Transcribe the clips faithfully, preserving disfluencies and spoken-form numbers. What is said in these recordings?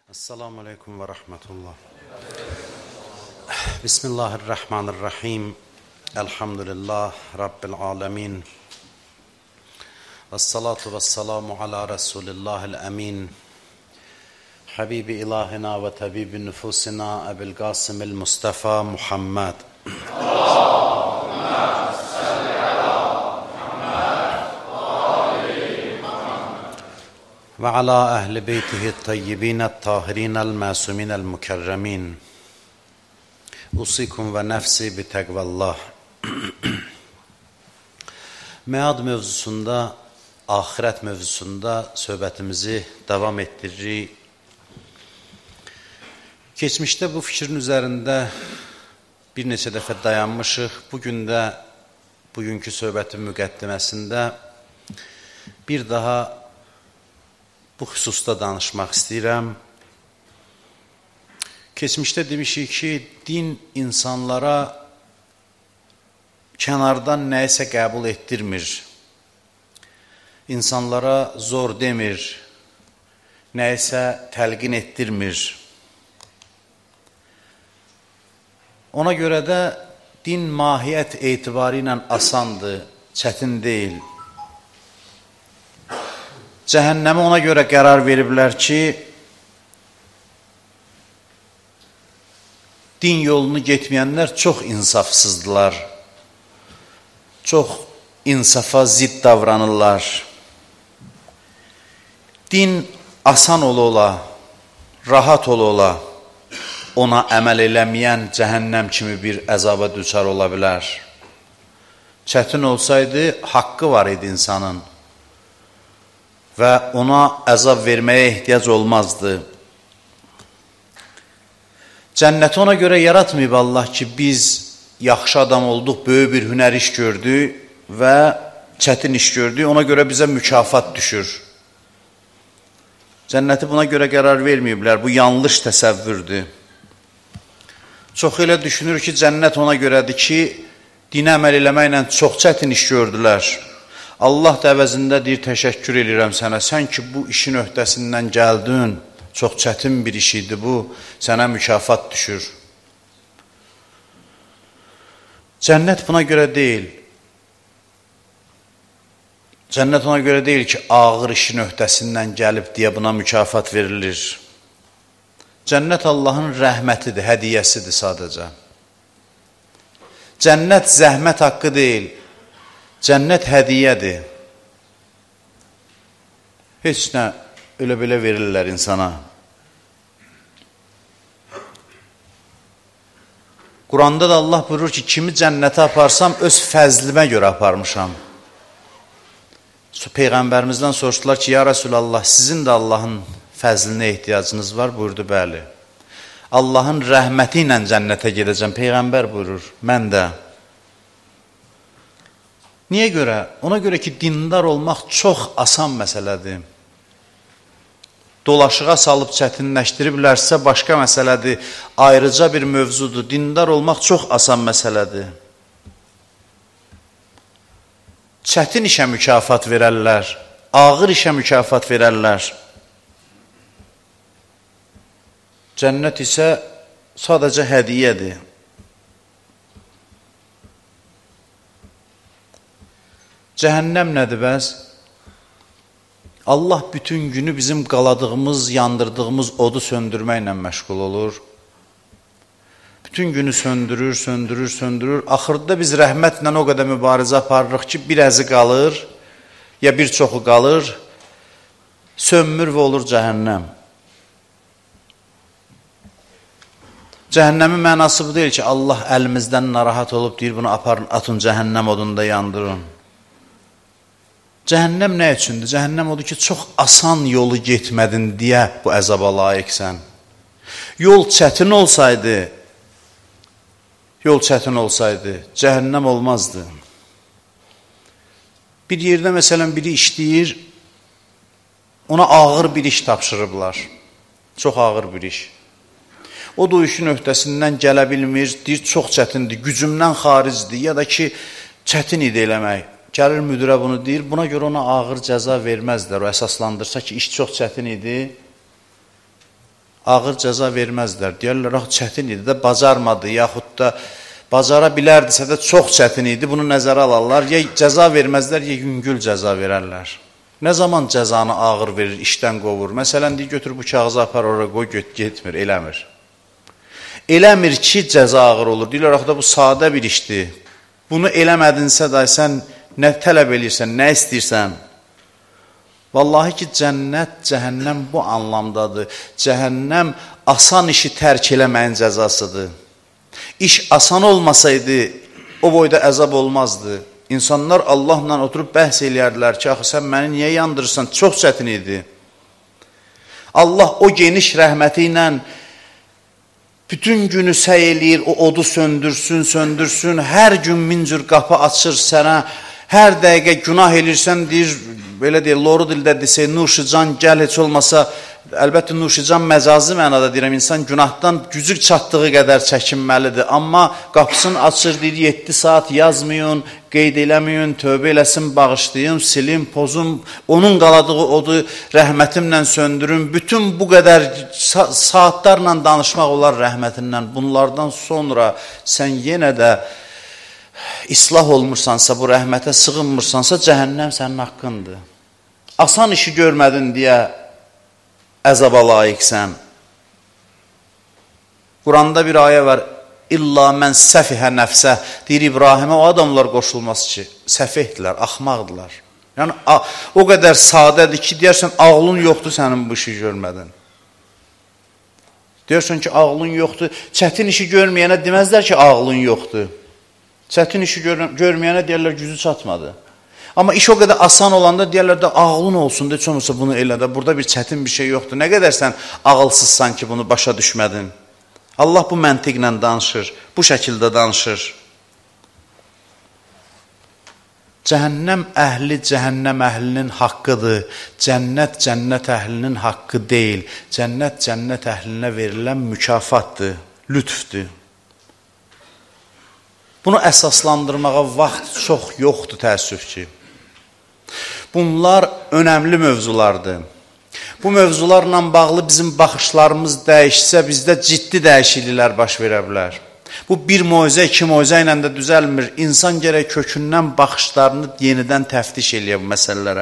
Esselamu Aleyküm ve Rahmetullah. Bismillahirrahmanirrahim. Elhamdülillah Rabbil Alemin. Vessalatu vesselamu ala Resulillahil Emin. Habibi ilahina ve tabibi nüfusina Ebil Qasimil Mustafa Muhammed. Ve ala ehli beytihi tayyibine tahirinel masuminel mukerremin. Usikum ve nefsi bi tekvallah. Mead mövzusunda, ahiret mövzusunda söhbətimizi davam ettiririk. Keçmişdə bu fikrin üzərində bir neçə dəfə dayanmışıq. Bugün də, bugünkü söhbətin müqəddiməsində bir daha bu xüsusda danışmaq istəyirəm. Keçmişdə demişik ki, din insanlara kənardan nəyisə qəbul etdirmir. İnsanlara zor demir, nəyisə təlqin etdirmir. Ona görə də din mahiyyət etibarı ilə asandır, çətin deyil. Cəhənnəmə ona görə qərar veriblər ki, din yolunu getməyənlər çox insafsızdılar, çox insafa zidd davranırlar. Din asan ola ola, rahat ola ola, ona əməl eləməyən cəhənnəm kimi bir əzaba düçar ola bilər. Çətin olsaydı, haqqı var idi insanın və ona əzab verməyə ehtiyac olmazdı. Cənnəti ona görə yaratmayıb Allah ki, biz yaxşı adam olduq, böyük bir hünər iş gördük və çətin iş gördük, ona görə bizə mükafat düşür. Cənnəti buna görə qərar verməyiblər, bu yanlış təsəvvürdür. Çox elə düşünür ki, cənnət ona görədir ki, dinə əməl eləməklə çox çətin iş gördülər. Allah da əvəzində deyir, təşəkkür edirəm sənə, sən ki bu işin öhdəsindən gəldin, çox çətin bir iş idi bu, sənə mükafat düşür. Cənnət buna görə deyil. Cənnət ona görə deyil ki, ağır işin öhdəsindən gəlib deyə buna mükafat verilir. Cənnət Allahın rəhmətidir, hədiyyəsidir sadəcə. Cənnət zəhmət haqqı deyil. Cənnət hədiyyədir. Heç nə elə-belə verirlər insana. Quranda da Allah buyurur ki, kimi cənnətə aparsam, öz fəzlimə görə aparmışam. Peyğəmbərimizdən soruşdular ki, ya Rasulallah, sizin də Allahın fəzlinə ehtiyacınız var, buyurdu, bəli. Allahın rəhməti ilə cənnətə gedəcəm, Peyğəmbər buyurur, mən də. Niyə görə? Ona görə ki, dindar olmaq çox asan məsələdir. Dolaşığa salıb çətinləşdiriblərsə, başqa məsələdir, ayrıca bir mövzudur. Dindar olmaq çox asan məsələdir. Çətin işə mükafat verərlər, ağır işə mükafat verərlər. Cənnət isə sadəcə hədiyyədir. Cəhənnəm nədir bəs? Allah bütün günü bizim qaladığımız, yandırdığımız odu söndürməklə məşğul olur. Bütün günü söndürür, söndürür, söndürür. Axırda biz rəhmətlə o qədər mübarizə aparırıq ki, bir əzi qalır, ya bir çoxu qalır, sönmür və olur cəhənnəm. Cəhənnəmin mənası bu deyil ki, Allah əlimizdən narahat olub deyir, bunu aparın, atın cəhənnəm odunda yandırın. Cəhənnəm nə üçündür? Cəhənnəm odur ki, çox asan yolu getmədin deyə bu əzaba layiqsən. Yol çətin olsaydı, yol çətin olsaydı, cəhənnəm olmazdı. Bir yerdə məsələn biri işləyir, ona ağır bir iş tapşırıblar. Çox ağır bir iş. O da o işin öhdəsindən gələ bilmir, deyir, çox çətindir, gücümdən xaricdir, ya da ki, çətin idi eləmək. Gəlir müdürə bunu deyir, buna görə ona ağır cəza verməzlər, o əsaslandırsa ki, iş çox çətin idi. ağır cəza verməzlər. Deyərlər, ah, çətin idi də, bacarmadı, yaxud da bacara bilərdisə də çox çətin idi, bunu nəzərə alarlar. Ya cəza verməzlər, ya yüngül cəza verərlər. Nə zaman cəzanı ağır verir, işdən qovur? Məsələn, deyir, götür bu kağızı apar, oraya qoy, getmir, eləmir. Eləmir ki, cəza ağır olur. Deyirlər, axı da bu sadə bir işdir. Bunu eləmədinsə də sən nə tələb edirsən, nə istəyirsən? Vallahi ki, cənnət, cəhənnəm bu anlamdadır. Cəhənnəm asan işi tərk eləməyin cəzasıdır. İş asan olmasaydı, o boyda əzab olmazdı. İnsanlar Allahla oturub bəhs eləyərdilər ki, axı sən məni niyə yandırırsan? Çox çətin idi. Allah o geniş rəhməti ilə bütün günü səy eləyir, o odu söndürsün, söndürsün. Hər gün min cür qapı açır sənə. Hər dəqiqə günah elirsən, deyir, belə deyir, loru dildə desək, Nurşican gəl, heç olmasa, əlbəttə Nurşican məcazi mənada deyirəm, insan günahdan gücü çatdığı qədər çəkinməlidir. Amma qapısını açır, deyir, yeddi saat yazmayın, qeyd eləməyin, tövbə eləsin, bağışlayın, silin, pozun, onun qaladığı odu rəhmətimlə söndürün. Bütün bu qədər sa saatlarla danışmaq olar rəhmətindən. Bunlardan sonra sən yenə də islah olmursansa, bu rəhmətə sığınmırsansa, cəhənnəm sənin haqqındır. Asan işi görmədin deyə əzaba layiqsən. Quranda bir ayə var, İlla mən səfihə nəfsə, deyir İbrahimə, o adamlar qoşulmaz ki, səfihdirlər, axmaqdırlar. Yəni, o qədər sadədir ki, deyərsən, ağlın yoxdur sənin bu işi görmədin. Deyərsən ki, ağlın yoxdur, çətin işi görməyənə deməzlər ki, ağlın yoxdur. Çətin işi gör görməyənə deyərlər, gücü çatmadı. Amma iş o qədər asan olanda deyərlər də ağlın olsun, heç olmasa bunu elə də, burada bir çətin bir şey yoxdur. Nə qədər sən ağılsızsan ki, bunu başa düşmədin. Allah bu məntiqlə danışır, bu şəkildə danışır. Cəhənnəm əhli cəhənnəm əhlinin haqqıdır. Cənnət cənnət əhlinin haqqı deyil. Cənnət cənnət əhlinə verilən mükafatdır, lütfdür. Bunu əsaslandırmağa vaxt çox yoxdur, təəssüf ki. Bunlar önəmli mövzulardır. Bu mövzularla bağlı bizim baxışlarımız dəyişsə, bizdə ciddi dəyişikliklər baş verə bilər. Bu bir moizə, iki moizə ilə də düzəlmir. İnsan gərək kökündən baxışlarını yenidən təftiş eləyə bu məsələlərə.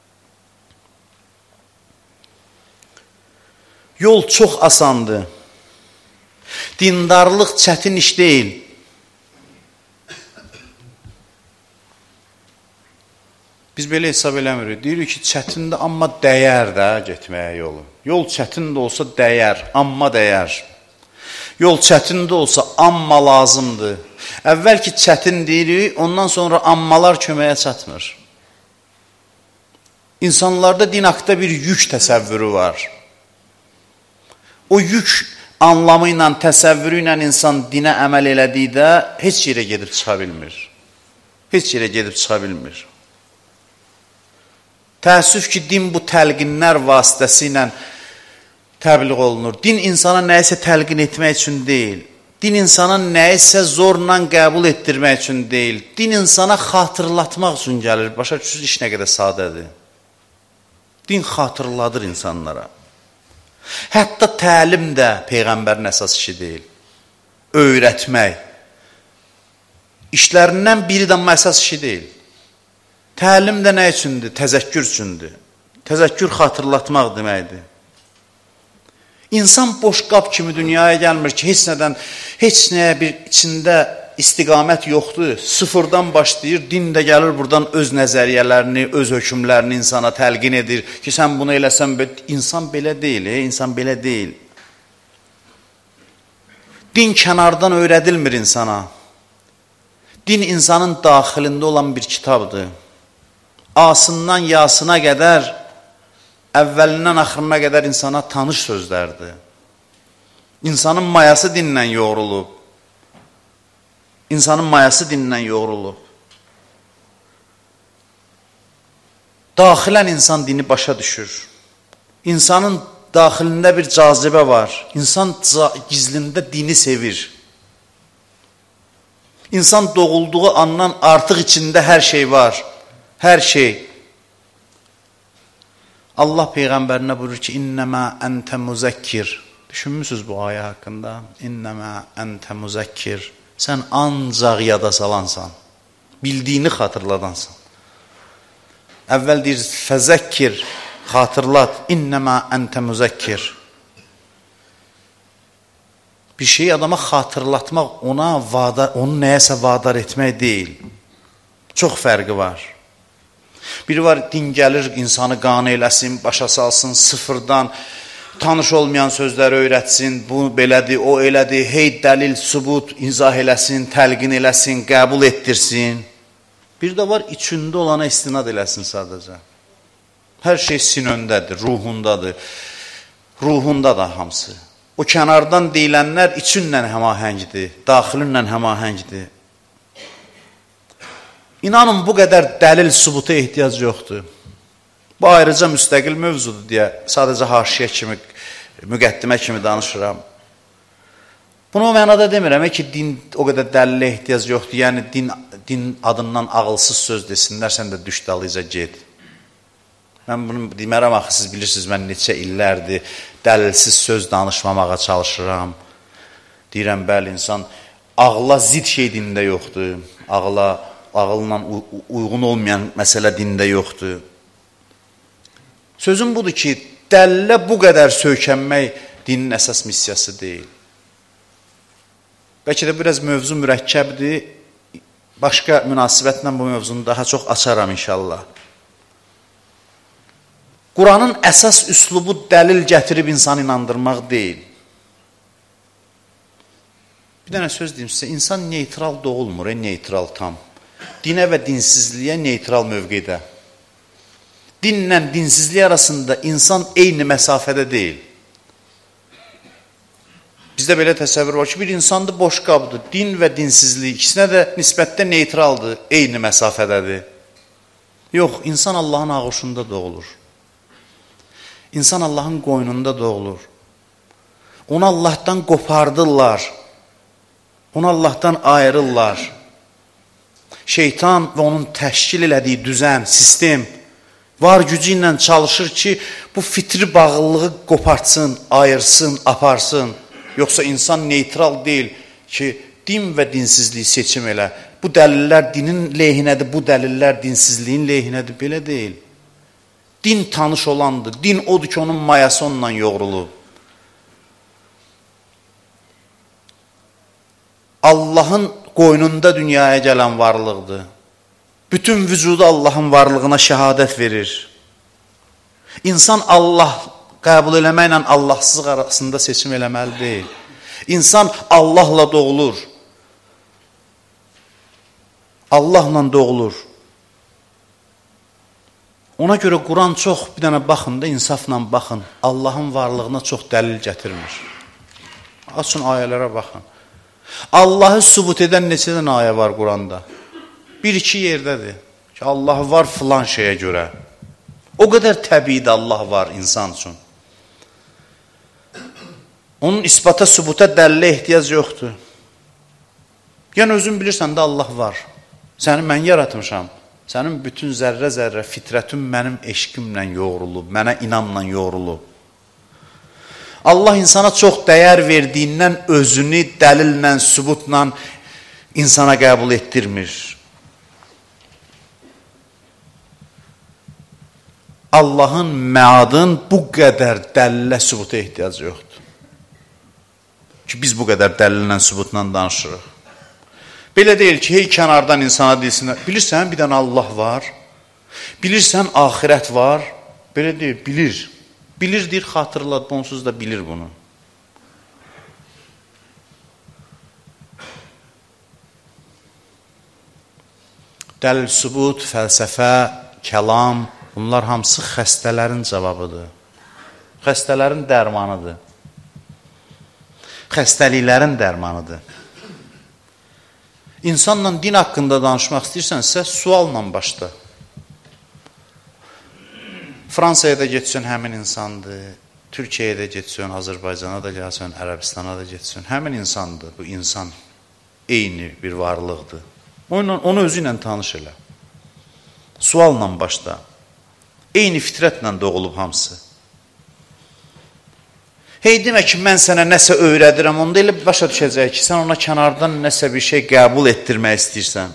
Yol çox asandır. Dindarlıq çətin iş deyil. Biz belə hesab eləmirik. Deyirik ki, çətin də, amma dəyər də getməyə yolu. Yol çətin də olsa dəyər, amma dəyər. Yol çətin də olsa, amma lazımdır. Əvvəl ki, çətin deyirik, ondan sonra ammalar köməyə çatmır. İnsanlarda din haqqında bir yük təsəvvürü var. O yük anlamı ilə, təsəvvürü ilə insan dinə əməl elədikdə heç yerə gedib çıxa bilmir. Heç yerə gedib çıxa bilmir. Təəssüf ki, din bu təlqinlər vasitəsi ilə təbliğ olunur. Din insana nəyisə təlqin etmək üçün deyil. Din insana nəyisə zorla qəbul etdirmək üçün deyil. Din insana xatırlatmaq üçün gəlir. Başa düşürsünüz, iş nə qədər sadədir. Din xatırladır insanlara. Hətta təlim də Peyğəmbərin əsas işi deyil. Öyrətmək. İşlərindən biri də əsas işi deyil. Təlim də nə üçündür? Təzəkkür üçündür. Təzəkkür xatırlatmaq deməkdir. İnsan boş qab kimi dünyaya gəlmir ki, heç nədən, heç nəyə bir içində istiqamət yoxdur. Sıfırdan başlayır, din də gəlir buradan öz nəzəriyyələrini, öz hökmlərini insana təlqin edir ki, sən bunu eləsən, insan belə deyil, e? İnsan belə deyil. Din kənardan öyrədilmir insana. Din insanın daxilində olan bir kitabdır. Asından yasına qədər, əvvəlindən axırına qədər insana tanış sözlərdir. İnsanın mayası dinlə yoğrulub. İnsanın mayası dinlə yoğrulub. Daxilən insan dini başa düşür. İnsanın daxilində bir cazibə var. İnsan gizlində dini sevir. İnsan doğulduğu andan artıq içində hər şey var. Hər şey. Allah Peyğəmbərinə buyurur ki, İnnəmə əntə müzəkkir. Düşünmüsünüz bu ayə haqqında? İnnəmə əntə müzəkkir. Sən ancaq yada salansan. Bildiyini xatırladansan. Əvvəl deyir, fəzəkkir, xatırlat. İnnəmə əntə müzəkkir. Bir şeyi adama xatırlatmaq, ona vadar, onu nəyəsə vadar etmək deyil. Çox fərqi var. Biri var, din gəlir, insanı qane eləsin, başa salsın, sıfırdan, tanış olmayan sözləri öyrətsin, bu belədir, o elədir, hey dəlil, sübut, izah eləsin, təlqin eləsin, qəbul etdirsin. Bir də var, içində olana istinad eləsin sadəcə. Hər şey sinöndədir, ruhundadır. Ruhunda da hamısı. O kənardan deyilənlər içinlə həmahəngdir, daxilinlə həmahəngdir. İnanın, bu qədər dəlil, sübuta ehtiyac yoxdur. Bu ayrıca müstəqil mövzudur deyə sadəcə haşiyə kimi, müqəddimə kimi danışıram. Bunu o mənada demirəm ki, din o qədər dəlilə ehtiyac yoxdur. Yəni, din, din adından ağılsız söz desinlər, sən də düş dalıca get. Mən bunu demərəm, axı, siz bilirsiniz, mən neçə illərdir dəlilsiz söz danışmamağa çalışıram. Deyirəm, bəli, insan ağla zid şey dində yoxdur. Ağla, ağılla uyğun olmayan məsələ dində yoxdur. Sözüm budur ki, dəlilə bu qədər söykənmək dinin əsas missiyası deyil. Bəlkə də biraz mövzu mürəkkəbdir. Başqa münasibətlə bu mövzunu daha çox açaram inşallah. Quranın əsas üslubu dəlil gətirib insan inandırmaq deyil. Bir dənə söz deyim sizə, insan neytral doğulmur, e, neytral tam. Dinə və dinsizliyə neytral mövqedə. Dinlə dinsizlik arasında insan eyni məsafədə deyil. Bizdə belə təsəvvür var ki, bir insandır, boş qabdır. Din və dinsizlik ikisinə də nisbətdə neytraldır, eyni məsafədədir. Yox, insan Allahın ağuşunda doğulur. İnsan Allahın qoynunda doğulur. Onu Allahdan qopardırlar. Onu Allahdan ayırırlar. Şeytan və onun təşkil elədiyi düzən, sistem var gücü ilə çalışır ki, bu fitri bağlılığı qopartsın, ayırsın, aparsın. Yoxsa insan neytral deyil ki, din və dinsizliyi seçim elə. Bu dəlillər dinin lehinədir, bu dəlillər dinsizliyin lehinədir. Belə deyil. Din tanış olandır. Din odur ki, onun mayası onunla yoğrulub. Allahın qoynunda dünyaya gələn varlıqdır. Bütün vücudu Allahın varlığına şəhadət verir. İnsan Allah qəbul eləməklə Allahsız arasında seçim eləməli deyil. İnsan Allahla doğulur. Allahla doğulur. Ona görə Quran çox, bir dənə baxın da, insafla baxın. Allahın varlığına çox dəlil gətirmir. Açın ayələrə baxın. Allahı sübut edən neçə dənə ayə var Quranda? Bir-iki yerdədir ki, Allah var filan şeyə görə. O qədər təbiidə Allah var insan üçün. Onun isbata, sübuta, dəlilə ehtiyac yoxdur. Yəni, özün bilirsən də Allah var. Səni mən yaratmışam. Sənin bütün zərrə-zərrə fitrətin mənim eşqimlə yoğrulub, mənə inamla yoğrulub. Allah insana çox dəyər verdiyindən özünü dəlillə, sübutla insana qəbul etdirmir. Allahın, məadın bu qədər dəlilə, sübuta ehtiyacı yoxdur. Ki, biz bu qədər dəlillə, sübutla danışırıq. Belə deyil ki, hey kənardan insana deyilsin, bilirsən, bir dənə Allah var, bilirsən, axirət var, belə deyil, bilir. Bilir, deyir, xatırlat, onsuz da bilir bunu. Dəlil, sübut, fəlsəfə, kəlam, bunlar hamısı xəstələrin cavabıdır. Xəstələrin dərmanıdır. Xəstəliklərin dərmanıdır. İnsanla din haqqında danışmaq istəyirsənsə, sualla başla. Fransaya da getsən, həmin insandır. Türkiyəyə də getsən, Azərbaycana da gəlsən, Ərəbistana da getsən. Həmin insandır, bu insan eyni bir varlıqdır. Onu, onu özü ilə tanış elə. Sualla başla. Eyni fitrətlə doğulub hamısı. Hey demə ki, mən sənə nəsə öyrədirəm, onda elə başa düşəcək ki, sən ona kənardan nəsə bir şey qəbul etdirmək istəyirsən.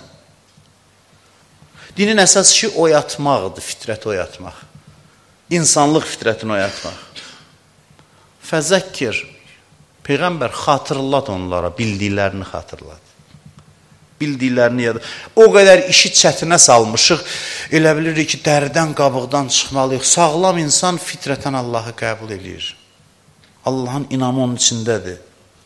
Dinin əsas ki, oyatmaqdır, fitrəti oyatmaq. İnsanlıq fitrətini oyatmaq. Fəzəkkir, Peyğəmbər xatırlat onlara, bildiklərini xatırlat. Bildiklərini yada. O qədər işi çətinə salmışıq, elə bilirik ki, dəridən, qabıqdan çıxmalıyıq. Sağlam insan fitrətən Allahı qəbul edir. Allahın inamı onun içindədir.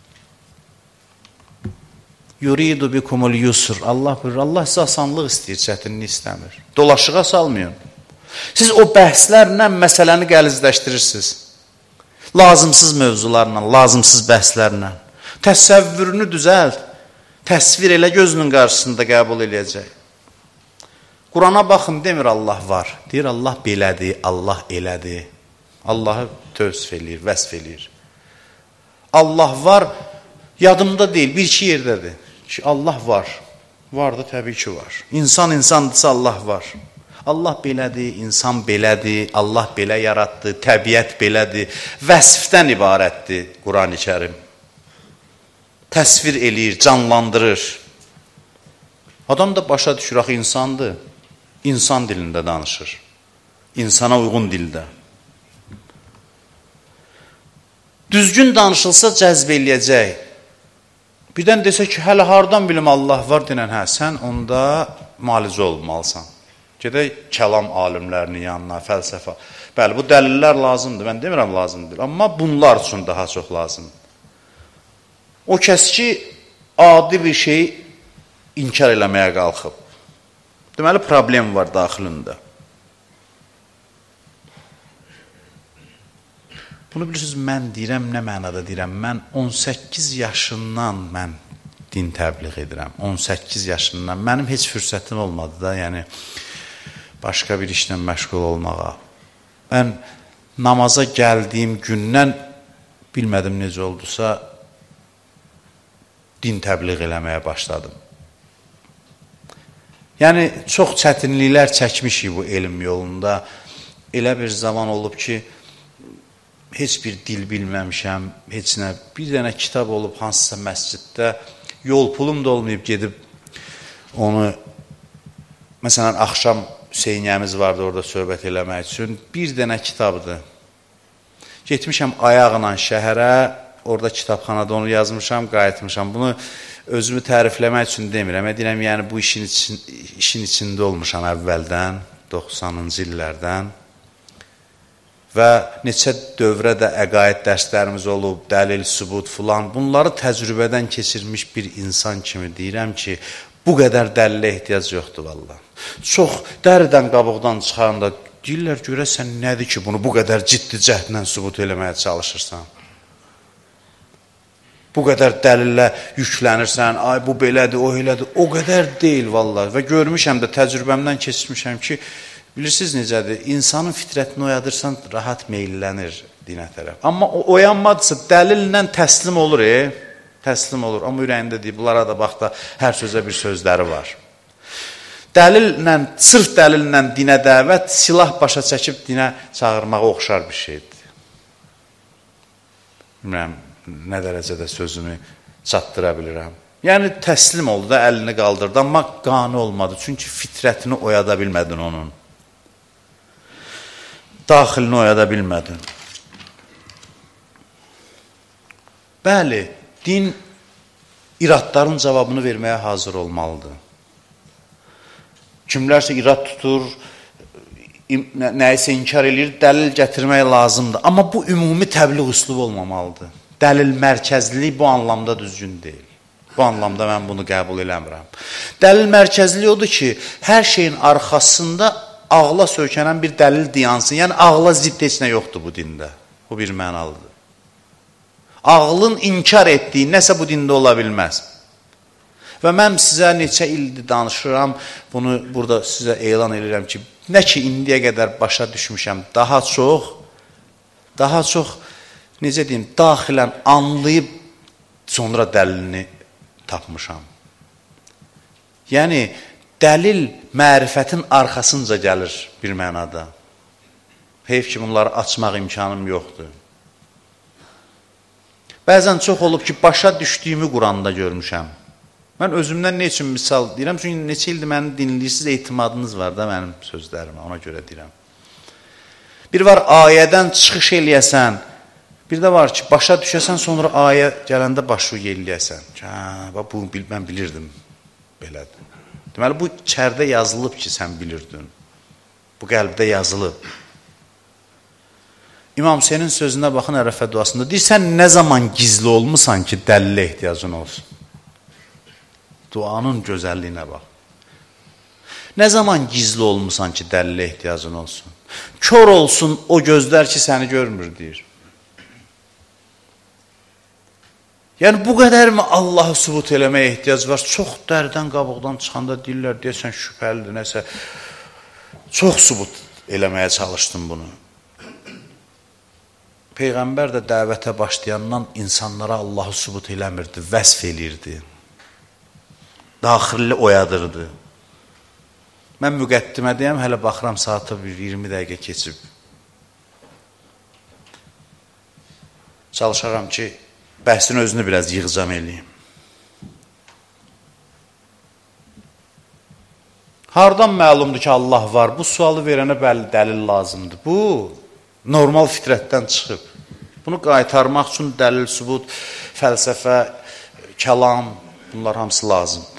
Yuridu bikumul yusr. Allah buyurur, Allah sizə asanlıq istəyir, çətinlik istəmir. Dolaşığa salmayın. Siz o bəhslərlə məsələni qəlizləşdirirsiniz. Lazımsız mövzularla, lazımsız bəhslərlə. Təsəvvürünü düzəlt. Təsvir elə gözünün qarşısında qəbul eləyəcək. Qurana baxın, demir Allah var. Deyir Allah belədir, Allah elədir. Allahı tövsif eləyir, vəsf eləyir. Allah var, yadımda deyil, bir-iki yerdədir ki, Allah var. Var da təbii ki var. İnsan insandırsa Allah var. Allah belədir, insan belədir, Allah belə yaratdı, təbiət belədir. Vəsfdən ibarətdir Qurani Kərim. Təsvir eləyir, canlandırır. Adam da başa düşür, axı insandır. İnsan dilində danışır. İnsana uyğun dildə. Düzgün danışılsa cəzb eləyəcək. Birdən desə ki, hələ hardan bilim Allah var denən, hə, sən onda malicə olmalısan. Gedək kəlam alimlərinin yanına, fəlsəfə. Bəli, bu dəlillər lazımdır, mən demirəm lazımdır, amma bunlar üçün daha çox lazımdır. O kəs ki, adi bir şeyi inkar eləməyə qalxıb. Deməli, problem var daxilində. Bunu bilirsiniz, mən deyirəm, nə mənada deyirəm, mən on səkkiz yaşından mən din təbliğ edirəm, on səkkiz yaşından, mənim heç fürsətim olmadı da, yəni, başqa bir işlə məşğul olmağa. Mən namaza gəldiyim gündən, bilmədim necə oldusa, din təbliğ eləməyə başladım. Yəni, çox çətinliklər çəkmişik bu elm yolunda. Elə bir zaman olub ki, heç bir dil bilməmişəm, heç nə, bir dənə kitab olub hansısa məsciddə, yol pulum da olmayıb gedib onu, məsələn, axşam Hüseyniyəmiz vardı orada söhbət eləmək üçün, bir dənə kitabdır. Getmişəm ayaqla şəhərə, orada kitabxanada onu yazmışam, qayıtmışam. Bunu özümü tərifləmək üçün demirəm. Deyirəm, yəni bu işin, için, işin içində olmuşam əvvəldən, doxsanıncı illərdən. Və neçə dövrədə əqaid dərslərimiz olub, dəlil, sübut filan, bunları təcrübədən keçirmiş bir insan kimi deyirəm ki, bu qədər dəlilə ehtiyac yoxdur valla. Çox dəridən qabıqdan çıxarında deyirlər, görəsən nədir ki, bunu bu qədər ciddi cəhdlə sübut eləməyə çalışırsan? Bu qədər dəlillə yüklənirsən, ay bu belədir, o elədir, o qədər deyil valla. Və görmüşəm də, təcrübəmdən keçmişəm ki, bilirsiniz necədir? İnsanın fitrətini oyadırsan, rahat meyllənir dinə tərəf. Amma o oyanmadısa, dəlillə təslim olur, e? Təslim olur. Amma ürəyində deyib, bunlara da bax da, hər sözə bir sözləri var. Dəlillə, sırf dəlillə dinə dəvət, silah başa çəkib dinə çağırmağa oxşar bir şeydir. Bilmirəm, nə dərəcədə sözümü çatdıra bilirəm. Yəni, təslim oldu da, əlini qaldırdı, amma qani olmadı. Çünki fitrətini oyada bilmədin onun. Daxilini oyada bilmədin. Bəli, din iradların cavabını verməyə hazır olmalıdır. Kimlərsə irad tutur, nəyisə inkar edir, dəlil gətirmək lazımdır. Amma bu ümumi təbliğ üslubu olmamalıdır. Dəlil mərkəzlilik bu anlamda düzgün deyil. Bu anlamda mən bunu qəbul eləmirəm. Dəlil mərkəzlilik odur ki, hər şeyin arxasında ağla söykənən bir dəlil diyansın. Yəni, ağla zidd heç nə yoxdur bu dində. Bu bir mənalıdır. Ağlın inkar etdiyi nəsə bu dində ola bilməz. Və mən sizə neçə ildir danışıram, bunu burada sizə elan edirəm ki, nə ki, indiyə qədər başa düşmüşəm, daha çox, daha çox, necə deyim, daxilən anlayıb, sonra dəlilini tapmışam. Yəni, dəlil mərifətin arxasınca gəlir bir mənada. Heyf ki, bunları açmaq imkanım yoxdur. Bəzən çox olub ki, başa düşdüyümü Quranda görmüşəm. Mən özümdən ne üçün misal deyirəm? Çünki neçə ildir məni dinləyirsiniz, etimadınız var da mənim sözlərimə, ona görə deyirəm. Bir var ayədən çıxış eləyəsən, bir də var ki, başa düşəsən, sonra ayə gələndə başı eləyəsən. Hə, bu mən bilirdim, belədir. Deməli, bu içərdə yazılıb ki, sən bilirdin. Bu qəlbdə yazılıb. İmam Hüseynin sözünə baxın Ərəfə duasında. Deyir, sən nə zaman gizli olmusan ki, dəlilə ehtiyacın olsun? Duanın gözəlliyinə bax. Nə zaman gizli olmusan ki, dəlilə ehtiyacın olsun? Kör olsun o gözlər ki, səni görmür, deyir. Yəni, bu qədər mi Allahı sübut eləməyə ehtiyac var? Çox dərdən qabıqdan çıxanda deyirlər, deyəsən şübhəlidir, nəsə. Çox sübut eləməyə çalışdım bunu. Peyğəmbər də dəvətə başlayandan insanlara Allahı sübut eləmirdi, vəsf eləyirdi. Daxilli oyadırdı. Mən müqəddimədəyəm, hələ baxıram saata bir iyirmi dəqiqə keçib. Çalışaram ki, bəhsin özünü biraz yığcam eləyim. Hardan məlumdur ki, Allah var? Bu sualı verənə bəli dəlil lazımdır. Bu, normal fitrətdən çıxıb. Bunu qaytarmaq üçün dəlil, sübut, fəlsəfə, kəlam, bunlar hamısı lazımdır.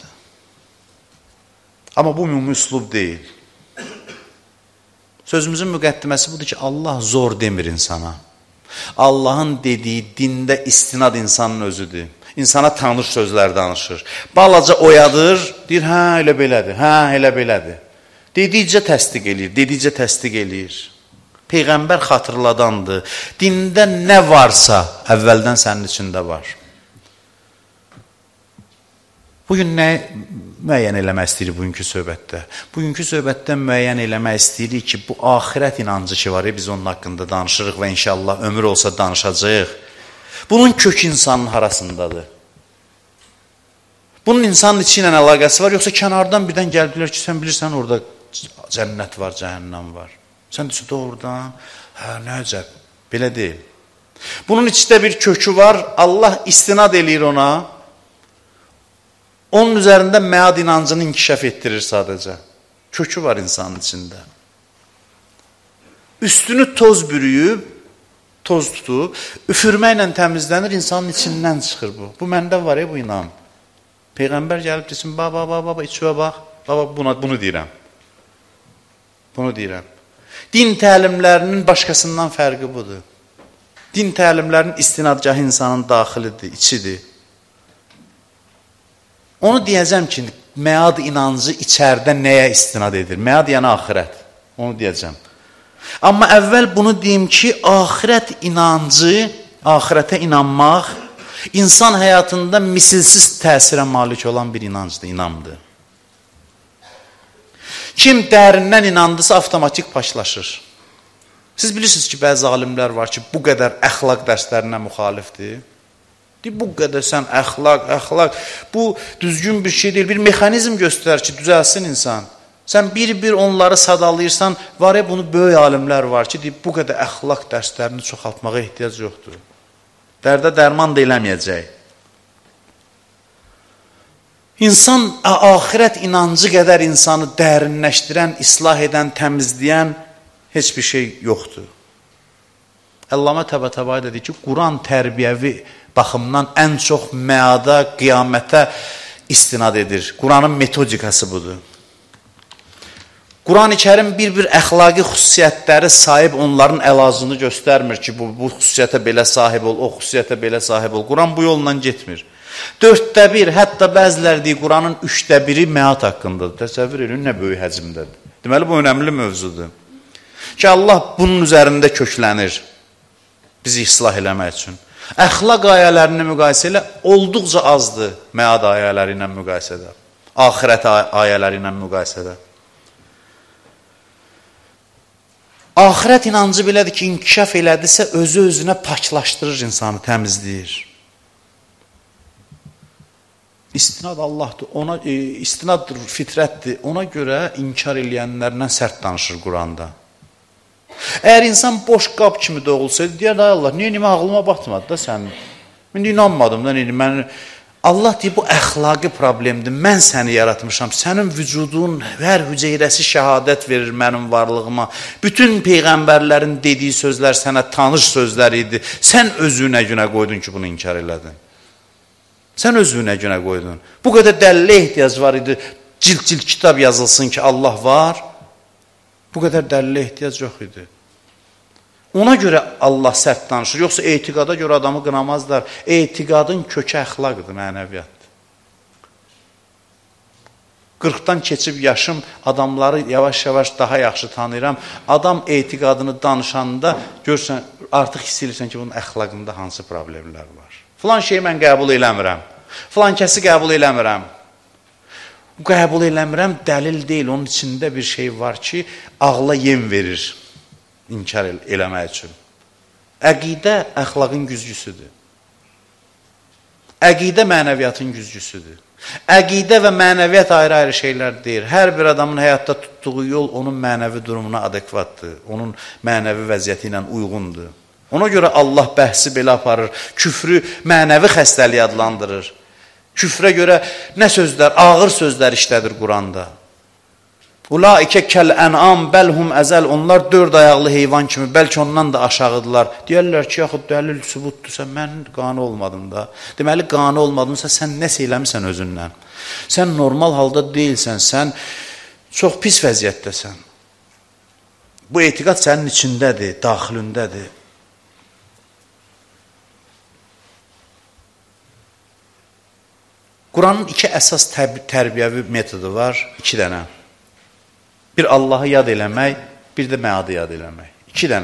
Amma bu ümumi üslub deyil. Sözümüzün müqəddiməsi budur ki, Allah zor demir insana. Allahın dediyi dində istinad insanın özüdür. İnsana tanış sözlər danışır. Balaca oyadır, deyir, hə, elə belədir, hə, elə belədir. Dedikcə təsdiq eləyir, dedikcə təsdiq eləyir. Peyğəmbər xatırladandır. Dində nə varsa, əvvəldən sənin içində var. Bugün nə müəyyən eləmək istəyirik bugünkü söhbətdə? Bugünkü söhbətdə müəyyən eləmək istəyirik ki, bu axirət inancı ki var, biz onun haqqında danışırıq və inşallah ömür olsa danışacağıq. Bunun kök insanın harasındadır? Bunun insanın içi ilə əlaqəsi var, yoxsa kənardan birdən gəldilər ki, sən bilirsən orada cənnət var, cəhənnəm var. Sən deyirsən, doğrudan, hə, nə əcəb, belə deyil. Bunun içində bir kökü var, Allah istinad eləyir ona. Onun üzərində məad inancını inkişaf etdirir sadəcə. Kökü var insanın içində. Üstünü toz bürüyüb, toz tutub, üfürməklə təmizlənir, insanın içindən çıxır bu. Bu məndə var ya, bu inan. Peyğəmbər gəlib desin, baba, baba, baba, içvə bax, baba, buna, bunu deyirəm. Bunu deyirəm. Din təlimlərinin başqasından fərqi budur. Din təlimlərinin istinadgahı insanın daxilidir, içidir. Onu deyəcəm ki, məad inancı içərdə nəyə istinad edir? Məad yəni axirət. Onu deyəcəm. Amma əvvəl bunu deyim ki, axirət inancı, axirətə inanmaq, insan həyatında misilsiz təsirə malik olan bir inancdır, inamdır. Kim dərindən inandısa, avtomatik paşlaşır. Siz bilirsiniz ki, bəzi alimlər var ki, bu qədər əxlaq dərslərinə müxalifdir. Deyir, bu qədər sən əxlaq, əxlaq, bu düzgün bir şey deyil, bir mexanizm göstərir ki, düzəlsin insan. Sən bir-bir onları sadalayırsan, var ya, bunu böyük alimlər var ki, deyir, bu qədər əxlaq dərslərini çoxaltmağa ehtiyac yoxdur. Dərdə dərman da eləməyəcək. İnsan, axirət inancı qədər insanı dərinləşdirən, islah edən, təmizləyən heç bir şey yoxdur. Əllamə Təbətəbai dedi ki, Quran tərbiyəvi baxımdan ən çox məada, qiyamətə istinad edir. Quranın metodikası budur. Quran-ı Kərim bir-bir əxlaqi xüsusiyyətləri sahib onların əlacını göstərmir ki, bu, bu xüsusiyyətə belə sahib ol, o xüsusiyyətə belə sahib ol. Quran bu yolla getmir. Dörddə bir, hətta bəzilər deyir, Quranın üçdə biri məad haqqındadır. Təsəvvür edin, nə böyük həcmdədir. Deməli, bu önəmli mövzudur. Ki, Allah bunun üzərində köklənir. Bizi islah eləmək üçün. Əxlaq ayələrini müqayisə ilə olduqca azdır məad ayələri ilə müqayisədə. Axirət ayələri ilə müqayisədə. Axirət inancı belədir ki, inkişaf elədirsə, özü özünə paklaşdırır insanı, təmizləyir. İstinad Allahdır, ona, e, istinaddır, fitrətdir. Ona görə inkar eləyənlərlə sərt danışır Quranda. Əgər insan boş qab kimi doğulsaydı, deyər, ay Allah, niyə nimə ağlıma batmadı da sənin? İndi inanmadım da, mən Allah deyir, bu əxlaqi problemdir. Mən səni yaratmışam. Sənin vücudun, hər hüceyrəsi şəhadət verir mənim varlığıma. Bütün peyğəmbərlərin dediyi sözlər sənə tanış sözlər idi. Sən özünə günə qoydun ki, bunu inkar elədin. Sən özünə günə qoydun. Bu qədər dəlillə ehtiyac var idi. Cild-cild kitab yazılsın ki, Allah var. Bu qədər dəlillə ehtiyac yox idi. Ona görə Allah sərt danışır. Yoxsa etiqada görə adamı qınamazlar. Etiqadın kökü əxlaqdır, mənəviyyatdır. qırxdan keçib yaşım, adamları yavaş-yavaş daha yaxşı tanıyıram. Adam etiqadını danışanda görsən, artıq hiss edirsən ki, bunun əxlaqında hansı problemlər var. Filan şeyi mən qəbul eləmirəm. Filan kəsi qəbul eləmirəm. Qəbul eləmirəm, dəlil deyil. Onun içində bir şey var ki, ağla yem verir. İnkar el eləmək üçün. Əqidə əxlaqın güzgüsüdür. Əqidə mənəviyyatın güzgüsüdür. Əqidə və mənəviyyat ayrı-ayrı şeylər deyir. Hər bir adamın həyatda tutduğu yol onun mənəvi durumuna adekvatdır. Onun mənəvi vəziyyəti ilə uyğundur. Ona görə Allah bəhsi belə aparır. Küfrü mənəvi xəstəliyi adlandırır. Küfrə görə nə sözlər, ağır sözlər işlədir Quranda. Ulaikə kəl-ən'am bəlhum əzəl, onlar dörd ayaqlı heyvan kimi, bəlkə ondan da aşağıdırlar. Deyərlər ki, yaxud dəlil sübutdursa, mən qanı olmadım da. Deməli, qanı olmadımsa, sən nəsə eləmirsən özündən. Sən normal halda deyilsən, sən çox pis vəziyyətdəsən. Bu etiqad sənin içindədir, daxilindədir. Quranın iki əsas tərbiyəvi metodu var, iki dənə. Bir Allahı yad eləmək, bir də məadı yad eləmək. İki dənə.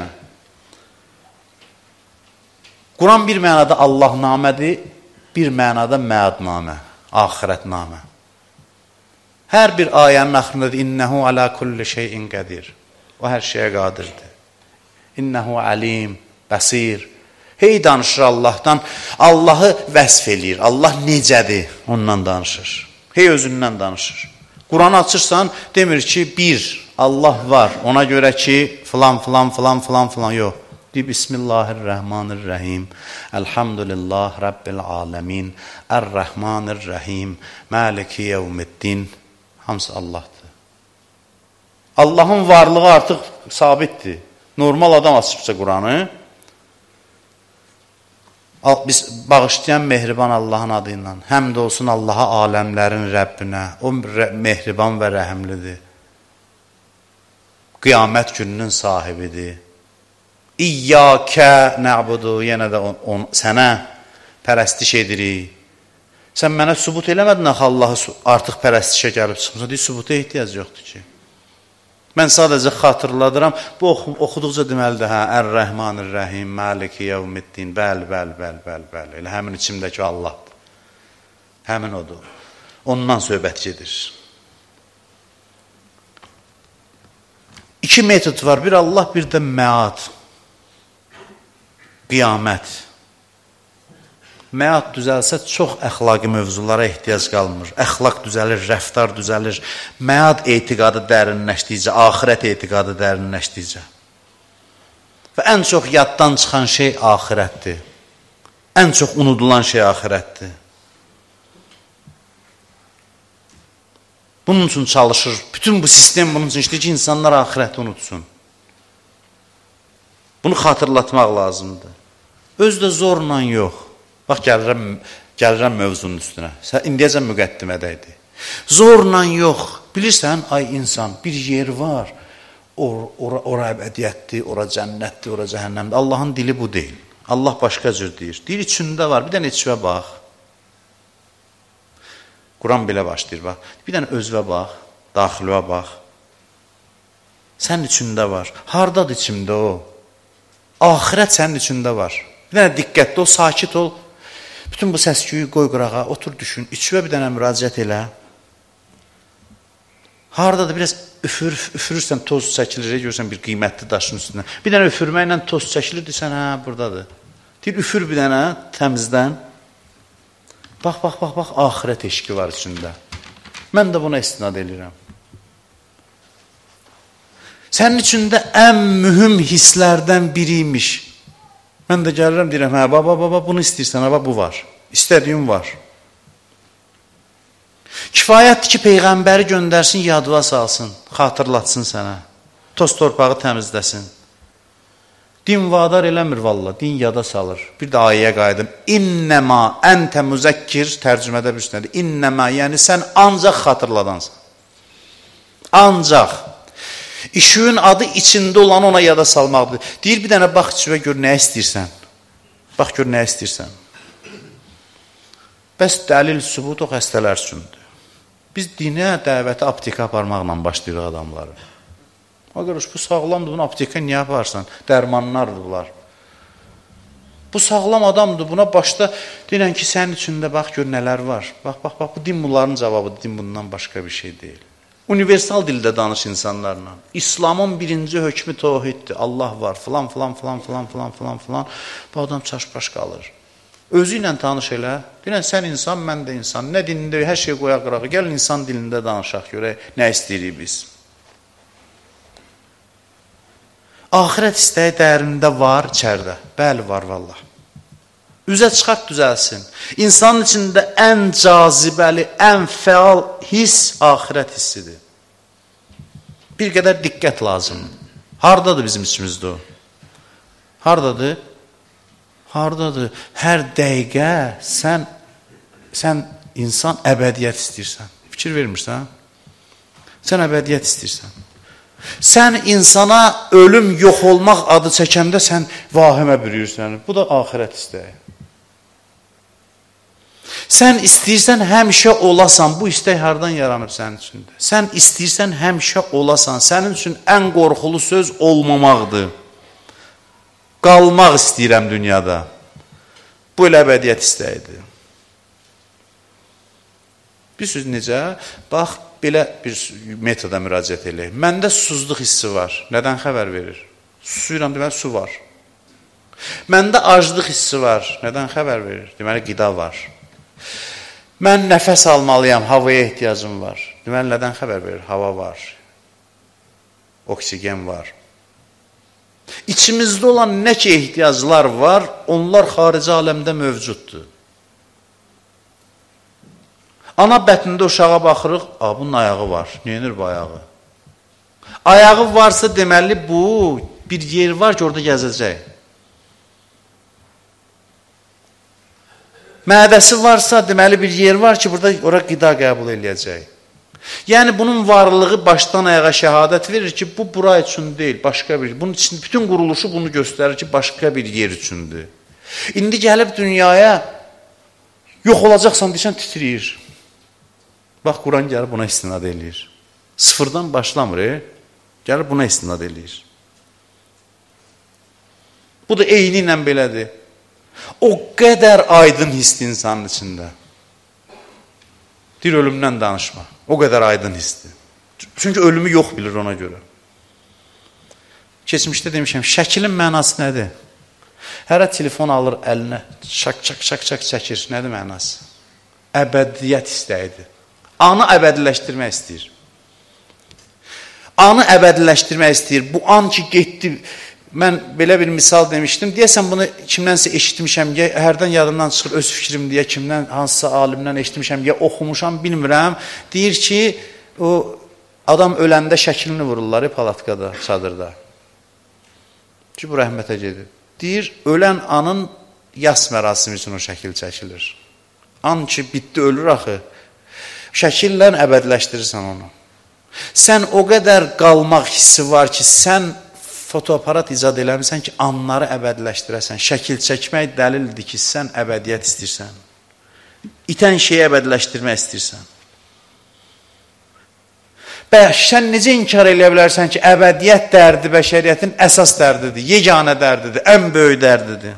Quran bir mənada Allahnamədir, bir mənada məadnamə, axirətnamə. Hər bir ayənin axırındadır, İnnəhu alə kulli şeyin qədir. O hər şeyə qadirdir. İnnəhu alim, bəsir. Hey danışır Allahdan, Allahı vəsf eləyir. Allah necədir, ondan danışır. Hey özündən danışır. Quranı açırsan, demir ki, bir, Allah var. Ona görə ki, filan, filan, filan, filan, filan, yox. Deyib, Bismillahirrahmanirrahim, Elhamdülillah, Rabbil aləmin, Ər-Rəhmanir-Rəhim, Maliki yevmiddin. Hamısı Allahdır. Allahın varlığı artıq sabitdir. Normal adam açıbsa Quranı, biz bağışlayan mehriban Allahın adı ilə, həmd olsun Allaha aləmlərin Rəbbinə, o mehriban və rəhimlidir. Qiyamət gününün sahibidir. İyyəkə nə'budu, yenə də on, sənə pərəstiş edirik. Sən mənə sübut eləmədin axı Allahı artıq pərəstişə gəlib çıxmışsa, deyir, sübuta ehtiyac yoxdur ki. Mən sadəcə xatırladıram, bu oxuduqca deməlidir, hə, Ər-Rəhmanir-Rəhim, Maliki yevmiddin, bəli, bəli, bəli, bəli, bəli, elə həmin içimdəki Allahdır. Həmin odur. Ondan söhbət gedir. İki metod var, bir Allah, bir də məad, qiyamət. Məad düzəlsə, çox əxlaqi mövzulara ehtiyac qalmır. Əxlaq düzəlir, rəftar düzəlir. Məad etiqadı dərinləşdikcə, axirət etiqadı dərinləşdikcə. Və ən çox yaddan çıxan şey axirətdir. Ən çox unudulan şey axirətdir. Bunun üçün çalışır. Bütün bu sistem bunun üçün işləyir ki, insanlar axirəti unutsun. Bunu xatırlatmaq lazımdır. Özü də zorla yox. Bax, gəlirəm, gəlirəm mövzunun üstünə. İndiyəcən müqəddimədəydi. Zorla yox. Bilirsən, ay insan, bir yer var. Or, ora, ora əbədiyyətdir, ora cənnətdir, ora cəhənnəmdir. Allahın dili bu deyil. Allah başqa cür deyir. Dil içində var. Bir dənə içvə bax. Quran belə başlayır, bax. Bir dənə özvə bax, daxiləvə bax. Sənin içində var. Hardadır içimdə o? Axirət sənin içində var. Bir dənə diqqətli ol, sakit ol. Bütün bu səsküyü qoy qırağa, otur düşün, içvə bir dənə müraciət elə. Haradadır, biraz üfür, üfürürsən, toz çəkilir, görürsən bir qiymətli daşın üstündə. Bir dənə üfürməklə toz çəkilir, deyirsən, hə, buradadır. Deyir, üfür bir dənə təmizdən. Bax, bax, bax, bax, axirət eşki var içində. Mən də buna istinad edirəm. Sənin içində ən mühüm hisslərdən biriymiş. Mən də gəlirəm, deyirəm, hə, baba, baba, bunu istəyirsən, hə, bu var. İstədiyim var. Kifayətdir ki, Peyğəmbəri göndərsin, yadıva salsın, xatırlatsın sənə. Toz torpağı təmizləsin. Din vadar eləmir valla, din yada salır. Bir də ayəyə qayıdım. İnnəmə əntə müzəkkir, tərcümədə bir üstünədir. İnnəmə, yəni sən ancaq xatırladansan. Ancaq. İşüğün adı içində olan ona yada salmaqdır. Deyir, bir dənə bax içivə gör, nə istəyirsən. Bax gör, nə istəyirsən. Bəs dəlil, sübut o xəstələr üçündür. Biz dinə, dəvəti apteka aparmaqla başlayırıq adamları. O görüş, bu sağlamdır, bunu apteka niyə aparsan? Dərmanlardır bunlar. Bu sağlam adamdır, buna başda deyilən ki, sənin içində bax gör nələr var. Bax, bax, bax, bu din bunların cavabıdır, din bundan başqa bir şey deyil. Universal dildə danış insanlarla. İslamın birinci hökmü təvhiddir. Allah var, filan, filan, filan, filan, filan, filan, filan. Bu adam çaş-baş qalır. Özü ilə tanış elə. Deyilən, sən insan, mən də insan. Nə dinində, hər şey qoyaq qırağı. Gəlin insan dilində danışaq, görək, nə istəyirik biz. Ahirət istəyi dərində var, içərdə. Bəli, var, vallah. Üzə çıxart, düzəlsin. İnsanın içində ən cazibəli, ən fəal hiss ahirət hissidir. Bir qədər diqqət lazımdır. Hardadır bizim içimizdə o? Hardadır? Hardadır? Hər dəqiqə sən, sən insan əbədiyyət istəyirsən. Fikir vermirsən? Sən əbədiyyət istəyirsən. Sən insana ölüm, yox olmaq adı çəkəndə sən vahimə bürüyürsən. Bu da ahirət istəyi. Sən istəyirsən həmişə olasan, bu istək hardan yaranıb sənin üçündə? Sən istəyirsən həmişə olasan, sənin üçün ən qorxulu söz olmamaqdır. Qalmaq istəyirəm dünyada. Bu elə əbədiyyət istəyidir. Bir söz necə? Bax, belə bir metoda müraciət eləyək. Məndə susuzluq hissi var. Nədən xəbər verir? Susuyuram, deməli su var. Məndə aclıq hissi var. Nədən xəbər verir? Deməli qida var. Mən nəfəs almalıyam, havaya ehtiyacım var. Deməli, nədən xəbər verir? Hava var. Oksigen var. İçimizdə olan nə ki ehtiyaclar var, onlar xarici aləmdə mövcuddur. Ana bətnində uşağa baxırıq, a, bunun ayağı var. Neyinir bu ayağı? Ayağı varsa deməli bu, bir yer var ki, orada gəzəcək. Mədəsi varsa, deməli bir yer var ki, burada ora qida qəbul eləyəcək. Yəni, bunun varlığı başdan ayağa şəhadət verir ki, bu bura üçün deyil, başqa bir. Bunun için bütün quruluşu bunu göstərir ki, başqa bir yer üçündür. İndi gəlib dünyaya yox olacaqsan deyəsən, titriyir. Bax, Quran gəlib buna istinad eləyir. Sıfırdan başlamır, e? Gəlib buna istinad eləyir. Bu da eyni ilə belədir. O qədər aydın hisdir insanın içində. Deyir, ölümdən danışma. O qədər aydın hisdir. Çünki ölümü yox bilir ona görə. Keçmişdə demişəm, şəkilin mənası nədir? Hərə telefon alır əlinə, şak, şak, şak, şak çəkir. Nədir mənası? Əbədiyyət istəyidir. Anı əbədiləşdirmək istəyir. Anı əbədiləşdirmək istəyir. Bu an ki, getdi. Mən belə bir misal demişdim. Deyəsən, bunu kimdənsə eşitmişəm, ya hərdən yadımdan çıxır öz fikrim deyə, kimdən, hansısa alimdən eşitmişəm, ya oxumuşam, bilmirəm. Deyir ki, o adam öləndə şəklini vururlar, palatkada, çadırda. Ki, bu rəhmətə gedib. Deyir, ölən anın yas mərasimi üçün o şəkil çəkilir. An ki, bitdi, ölür axı. Şəkillə əbədiləşdirirsən onu. Sən o qədər qalmaq hissi var ki, sən fotoaparat icad eləmirsən ki, anları əbədiləşdirəsən. Şəkil çəkmək dəlildir ki, sən əbədiyyət istəyirsən. İtən şeyi əbədiləşdirmək istəyirsən. Bəs sən necə inkar eləyə bilərsən ki, əbədiyyət dərdi bəşəriyyətin əsas dərdidir, yeganə dərdidir, ən böyük dərdidir.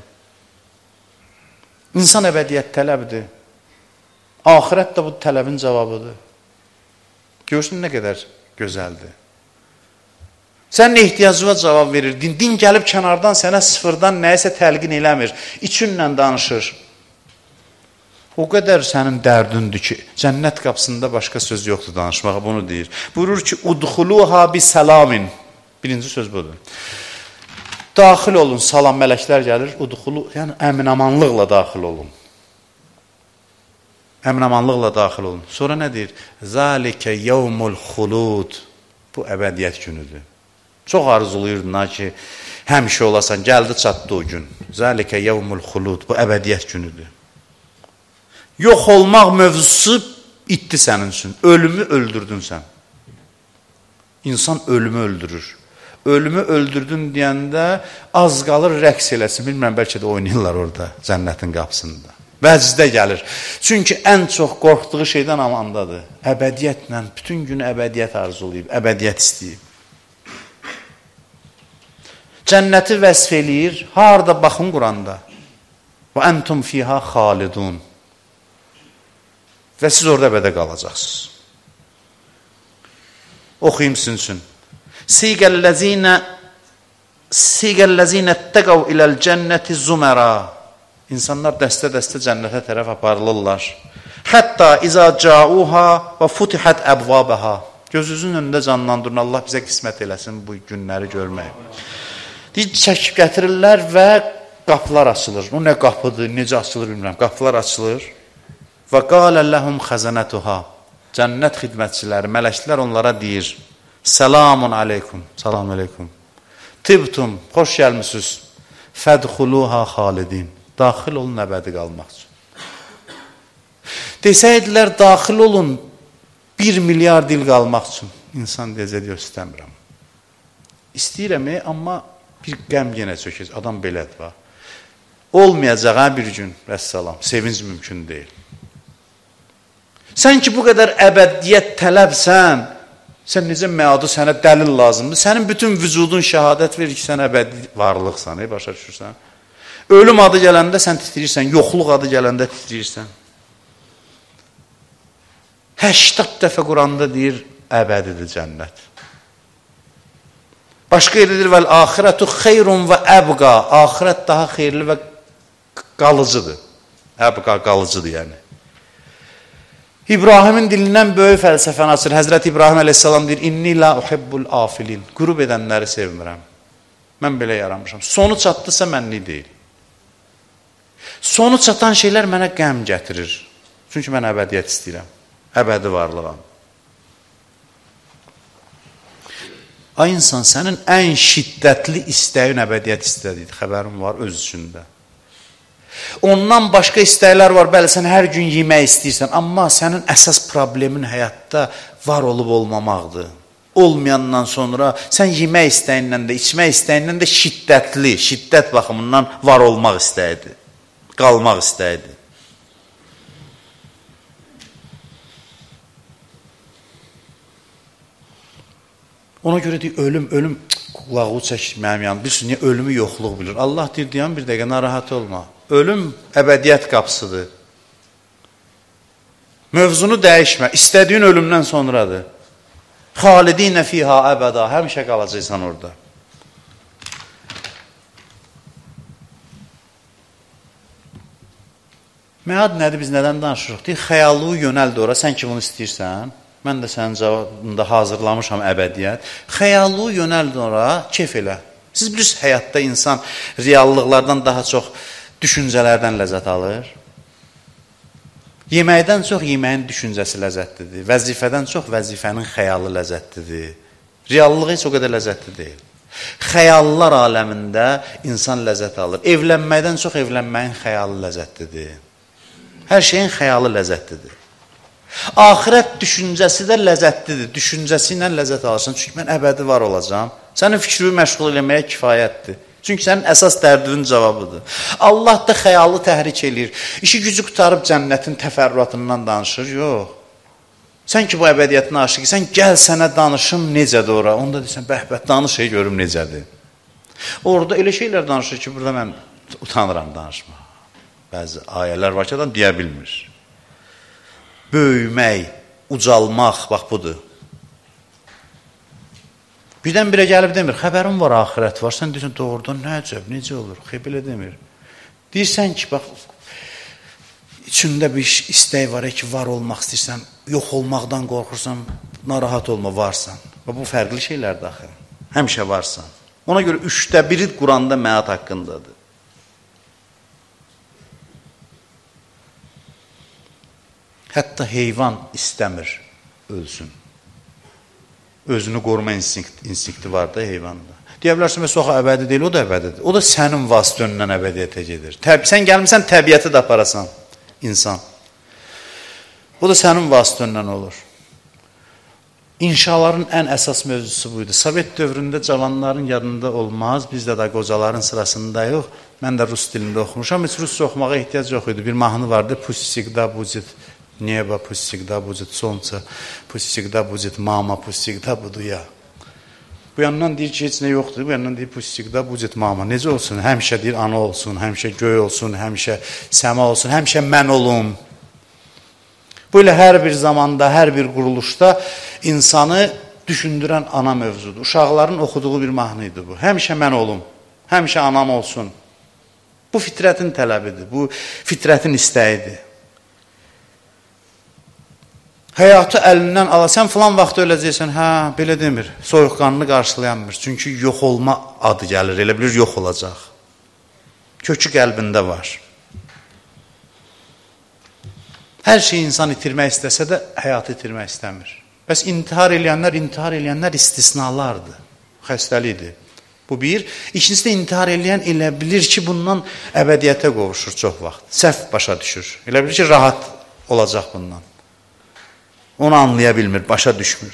İnsan əbədiyyət tələbidir. Ahirət də bu tələbin cavabıdır. Görsün nə qədər gözəldir. Sənin ehtiyacına cavab verir. Din, din gəlib kənardan sənə sıfırdan nəyəsə təlqin eləmir. İçinlə danışır. O qədər sənin dərdindir ki, cənnət qapısında başqa söz yoxdur danışmağa, bunu deyir. Buyurur ki, udxuluha bi salamin. Birinci söz budur. daxil olun, salam, mələklər gəlir, udxulu, yəni əminamanlıqla daxil olun. Əminamanlıqla daxil olun. Sonra nə deyir? Zəlikə yevmul xulud. Bu əbədiyyət günüdür. Çox arzuluyurdun ki, həmişə olasan, gəldi çatdı o gün. Zəlikə yevmul xulud. Bu əbədiyyət günüdür. Yox olmaq mövzusu itdi sənin üçün. Ölümü öldürdün sən. İnsan ölümü öldürür. Ölümü öldürdün deyəndə az qalır rəqs eləsin. Bilməm, bəlkə də oynayırlar orada, cənnətin qapısında. Vəcdə gəlir. Çünki ən çox qorxduğu şeydən amandadır. Əbədiyyətlə, bütün günü əbədiyyət arzulayıb, əbədiyyət istəyib. Cənnəti vəsf eləyir, harada baxın Quranda. Və əntum fiyha xalidun. Və siz orada əbədə qalacaqsınız. Oxuyum sizin üçün. Siqəl-ləzinə Siqəl-ləzinə təqəv iləl cənnəti züməra. İnsanlar dəstə-dəstə cənnətə tərəf aparılırlar. Hətta izə cauha və futihət əbvabəha. Gözünüzün önündə canlandırın, Allah bizə qismət eləsin bu günləri görmək. Deyir, çəkib gətirirlər və qapılar açılır. O nə qapıdır, necə açılır bilmirəm. Qapılar açılır. Və qalə ləhum xəzənətuha. Cənnət xidmətçiləri, mələklər onlara deyir, Selamun aleykum, salam aleykum. Tibtum, xoş gəlmişsiniz. Fədxuluha xalidin. Daxil olun, əbədi qalmaq üçün. Desəydilər, daxil olun, bir milyard il qalmaq üçün. İnsan deyəcək, deyir, istəmirəm. İstəyirəm, amma bir qəm yenə çökəcək. Adam belədir, var. Olmayacaq, hə, bir gün, vəssalam, sevinc mümkün deyil. Sən ki, bu qədər əbədiyyət tələbsən, sən necə məadı sənə dəlil lazımdır. Sənin bütün vücudun şəhadət verir ki, sən əbədi varlıqsan, ey, başa düşürsən. Ölüm adı gələndə sən titrirsən, yoxluq adı gələndə titrirsən. Həştad dəfə Quranda deyir, əbədidir cənnət. Başqa yeridir, vəl axirətu xeyrun və əbqa. Axirət daha xeyirli və qalıcıdır. Əbqa qalıcıdır, yəni. İbrahimin dilindən böyük fəlsəfəni açır. Həzrəti İbrahim əleyhissalam deyir, İnni la uhibbul afilin. Qürub edənləri sevmirəm. Mən belə yaramışam. Sonu çatdısa mənlik deyil. Sonu çatan şeylər mənə qəm gətirir. Çünki mən əbədiyyət istəyirəm. Əbədi varlığam. Ay insan, sənin ən şiddətli istəyin əbədiyyət istədiyidir. Xəbərim var öz üçündə. Ondan başqa istəklər var, bəli, sən hər gün yemək istəyirsən, amma sənin əsas problemin həyatda var olub olmamaqdır. Olmayandan sonra sən yemək istəyindən də, içmək istəyindən də şiddətli, şiddət baxımından var olmaq istəyidir, qalmaq istəyidir. Ona görə deyir, ölüm, ölüm, qulağı çəkir mənim yanım, bilsin, niyə ölümü yoxluq bilir. Allah deyir, deyən bir dəqiqə, narahat olma. Ölüm əbədiyyət qapısıdır. Mövzunu dəyişmə, istədiyin ölümdən sonradır. Xalidinə fiha əbəda, həmişə qalacaqsan orada. Məad nədir, biz nədən danışırıq? Deyir, xəyallığı yönəldir ora, sən ki bunu istəyirsən, mən də sənin cavabında hazırlamışam əbədiyyət. Xəyallığı yönəldir ora, keyf elə. Siz bilirsiniz, həyatda insan reallıqlardan daha çox düşüncələrdən ləzzət alır. Yeməkdən çox yeməyin düşüncəsi ləzzətlidir. Vəzifədən çox vəzifənin xəyalı ləzzətlidir. Reallıq heç o qədər ləzzətli deyil. Xəyallar aləmində insan ləzzət alır. Evlənməkdən çox evlənməyin xəyalı ləzzətlidir. Hər şeyin xəyalı ləzzətlidir. Axirət düşüncəsi də ləzzətlidir. Düşüncəsi ilə ləzzət alırsan. Çünki mən əbədi var olacam. Sənin fikrini məşğul eləməyə kifayətdir. Çünki sənin əsas dərdinin cavabıdır. Allah da xəyalı təhrik eləyir. İşi gücü qutarıb cənnətin təfərrüatından danışır. Yox. Sən ki bu əbədiyyətin aşıqı, sən gəl sənə danışım necədir ora. Onda deyirsən, bəhbət danış, şey görüm necədir. Orada elə şeylər danışır ki, burada mən utanıram danışma. Bəzi ayələr var ki, adam deyə bilmir. Böyümək, ucalmaq, bax budur. Birdən birə gəlib demir, xəbərim var, axirət var. Sən deyirsən, doğrudan nə əcəb, necə olur? Xeyb elə demir. Deyirsən ki, bax, içində bir istək var ki, var olmaq istəyirsən, yox olmaqdan qorxursan, narahat olma, varsan. Bu fərqli şeylərdir axı. Həmişə varsan. Ona görə üçdə biri Quranda məhət haqqındadır. Hətta heyvan istəmir ölsün. Özünü qoruma instinkt, instinkti var da heyvanda. Deyə bilərsən, və soxa əbədi deyil, o da əbədidir. O da sənin vasitəndən əbədiyyətə gedir. Təb sən gəlmirsən, təbiəti də aparasan, insan. O da sənin vasitəndən olur. İnşaların ən əsas mövzusu buydu. Sovet dövründə cavanların yadında olmaz, bizdə də qocaların sırasında yox. Mən də rus dilində oxumuşam, heç rusca oxumağa ehtiyac yox idi. Bir mahnı vardı, Pust всегда будет небо, пусть всегда будет солнце, пусть всегда будет мама, пусть всегда буду я. Bu yandan deyir ki, heç nə yoxdur, bu yandan deyir, pust всегда будет mama. Necə olsun? Həmişə deyir, ana olsun, həmişə göy olsun, həmişə səma olsun, həmişə mən olum. Böyle hər bir zamanda, hər bir quruluşda insanı düşündürən ana mövzudur. Uşaqların oxuduğu bir mahnıydı bu. Həmişə mən olum, həmişə anam olsun. Bu fitrətin tələbidir, bu fitrətin istəyidir. Həyatı əlindən alasən, filan vaxt öləcəksən, hə, belə demir, soyuqqanını qarşılayanmır. Çünki yox olma adı gəlir, elə bilir, yox olacaq. Kökü qəlbində var. Hər şeyi insan itirmək istəsə də, həyatı itirmək istəmir. Bəs intihar eləyənlər, intihar eləyənlər istisnalardır, xəstəlikdir. Bu bir. İkincisi də intihar eləyən elə bilir ki, bundan əbədiyyətə qovuşur çox vaxt. Səhv başa düşür. Elə bilir ki, rahat olacaq bundan. Onu anlaya bilmir, başa düşmür.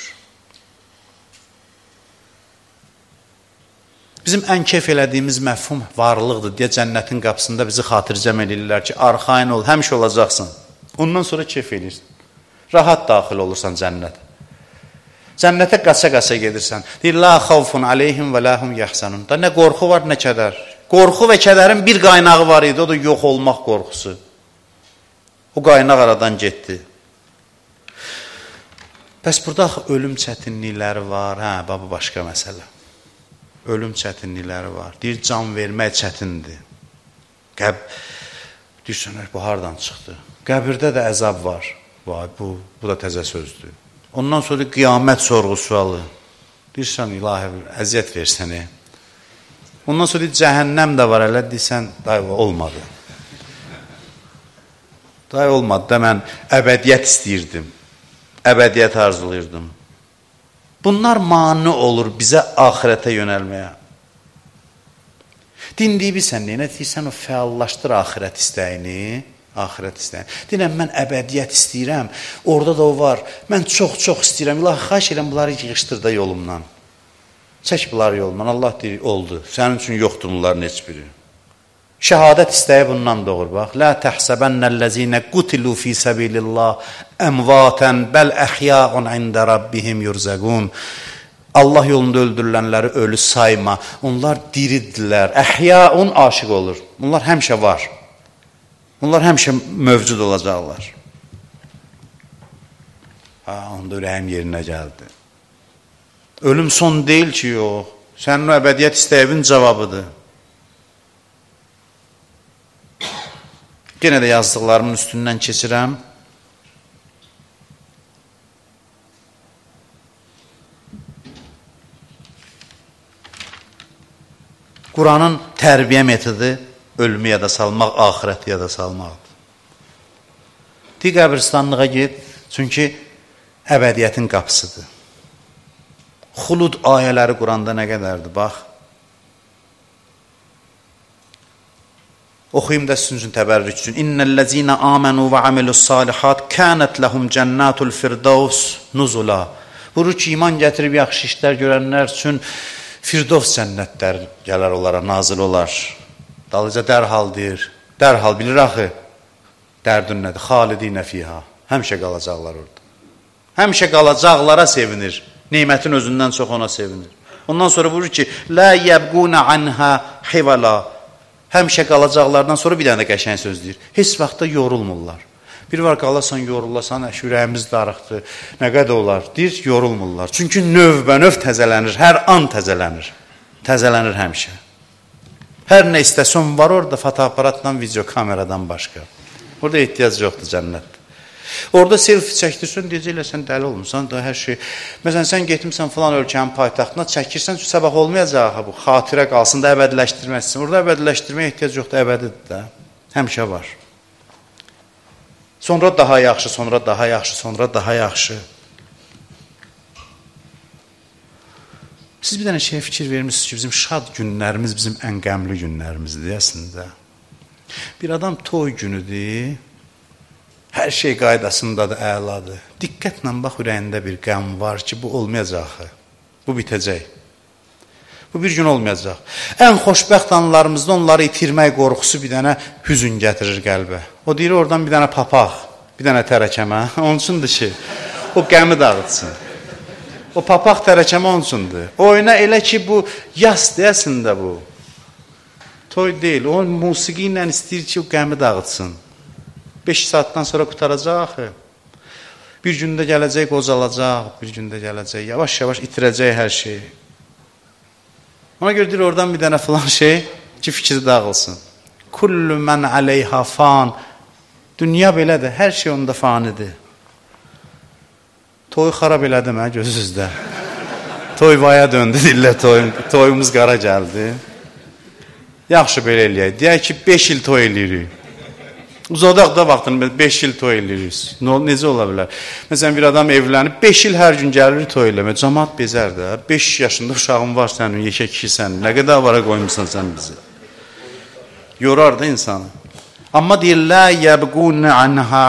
Bizim ən keyf elədiyimiz məfhum varlıqdır deyə cənnətin qapısında bizi xatircəm edirlər ki, arxain ol, həmişə olacaqsın. Ondan sonra keyf edirsən. Rahat daxil olursan cənnət. Cənnətə qaça-qaça gedirsən. Deyir, la xavfun aleyhim və lahum yəhsənun. Da nə qorxu var, nə kədər. Qorxu və kədərin bir qaynağı var idi, o da yox olmaq qorxusu. O qaynaq aradan getdi. Bəs burada ölüm çətinlikləri var, hə, bu başqa məsələ. Ölüm çətinlikləri var. Deyir, can vermək çətindir. Qəb... Deyirsən, bu hardan çıxdı? Qəbirdə də əzab var. Vay, bu, bu da təzə sözdür. Ondan sonra qiyamət sorğu sualı. Deyirsən, ilahi, əziyyət versən. E. Ondan sonra cəhənnəm də var, elə deyirsən, dayı, olmadı. Dayı, olmadı da mən əbədiyyət istəyirdim. Əbədiyyət arzulayırdım. Bunlar mane olur bizə axirətə yönəlməyə. Din deyib sən, nə deyirsən, o fəallaşdır axirət istəyini, axirət istəyini. Deyirəm, mən əbədiyyət istəyirəm, orada da o var, mən çox-çox istəyirəm, ilahi, xahiş edirəm, bunları yığışdır da yolumdan. Çək bunları yolumdan, Allah deyir, oldu, sənin üçün yoxdur bunların heç biri. Şəhadət istəyi bundan doğur, bax. Lə təhsəbənnəl-ləzinə qutilu fi səbilillah əmvatən bəl əhyəun ində rabbihim yurzəqun. Allah yolunda öldürülənləri ölü sayma. Onlar diridirlər. Əhyəun aşıq olur. Bunlar həmişə var. Bunlar həmişə mövcud olacaqlar. Ha, onda ürəyim yerinə gəldi. Ölüm son deyil ki, yox. Sənin o əbədiyyət istəyivin cavabıdır. Yenə də yazdıqlarımın üstündən keçirəm. Quranın tərbiyə metodu ölümü yada salmaq, axirəti yada salmaqdır. Deyir, qəbristanlığa get, çünki əbədiyyətin qapısıdır. Xulud ayələri Quranda nə qədərdir, bax. Oxuyum da sizin üçün təbərrük üçün. İnnellezina amanu və amilussalihat kanat lahum cennatul firdevs nuzula. Buyurur ki, iman gətirib yaxşı işlər görənlər üçün Firdevs cənnətlər gələr onlara, nazil olar. Dalıca dərhal deyir. Dərhal bilir axı. Dərdün nədir? Xalidinə fiha. Həmişə qalacaqlar orada. Həmişə qalacaqlara sevinir. Nemətin özündən çox ona sevinir. Ondan sonra buyurur ki, la yəbquna anha hivala. Həmişə qalacaqlardan sonra bir dənə də qəşəng söz deyir. Heç vaxtda yorulmurlar. Bir var qalasan, yorulasan, ürəyimiz darıqdır, nə qədər olar? Deyir, yorulmurlar. Çünki növbə-növ təzələnir, hər an təzələnir. Təzələnir həmişə. Hər nə istəsən var orada fotoaparatla, video kameradan başqa. Orada ehtiyac yoxdur cənnətdə. Orada selfie çəkdirsən, deyəcəklər, sən dəli olmuşsan da hər şey. Məsələn, sən getmişsən filan ölkənin paytaxtına çəkirsən, sabah olmayacaq bu, xatirə qalsın da əbədiləşdirməzsən. Orada əbədiləşdirməyə ehtiyac yoxdur, əbədidir də. Həmişə var. Sonra daha yaxşı, sonra daha yaxşı, sonra daha yaxşı. Siz bir dənə şeyə fikir vermişsiniz ki, bizim şad günlərimiz bizim ən qəmli günlərimizdir, əslində. Bir adam toy günüdür, hər şey qaydasındadır, əladır. Diqqətlə bax, ürəyində bir qəm var ki, bu olmayacaq, bu bitəcək. Bu bir gün olmayacaq. Ən xoşbəxt anlarımızda onları itirmək qorxusu bir dənə hüzün gətirir qəlbə. O deyir, oradan bir dənə papaq, bir dənə tərəkəmə, onun üçündür ki, o qəmi dağıtsın. O papaq tərəkəmə onun üçündür. Oyuna elə ki, bu yas deyəsində bu. Toy deyil, o musiqi ilə istəyir ki, o qəmi dağıtsın. beş saatdan sonra qutaracaq axı. Bir gündə gələcək, qocalacaq, bir gündə gələcək, yavaş-yavaş itirəcək hər şeyi. Ona görə deyir, oradan bir dənə filan şey ki, fikri dağılsın. Kullu mən aleyha fan. Dünya belədir, hər şey onda fanidir. Toy xarab elədim, hə, gözünüzdə. Toy vaya döndü, dillə toy, toyumuz qara gəldi. Yaxşı belə eləyək. Deyək ki, beş il toy eləyirik. Uzadaq da vaxtını, beş il toy eləyirik. Necə ola bilər? Məsələn, bir adam evlənib, beş il hər gün gəlir toy eləmək. Cəmaat bezər də. beş yaşında uşağın var sənin, yekə kişi sənin. Nə qədər avara qoymuşsan sən bizi? Yorar da insanı. Amma deyir, lə yəbqunə anhə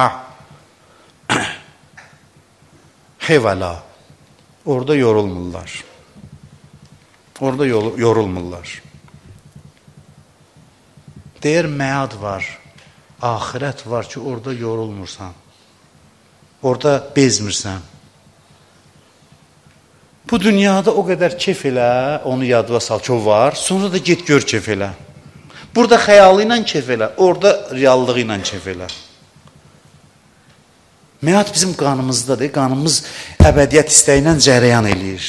hevəla. Orada yorulmurlar. Orada yorulmurlar. Deyir, məad var, axirət var ki, orada yorulmursan. Orada bezmirsən. Bu dünyada o qədər kef elə, onu yadıva sal ki, o var, sonra da get gör kef elə. Burada xəyalı ilə kef elə, orada reallığı ilə kef elə. Məad bizim qanımızdadır, qanımız əbədiyyət istəyinə cərəyan eləyir.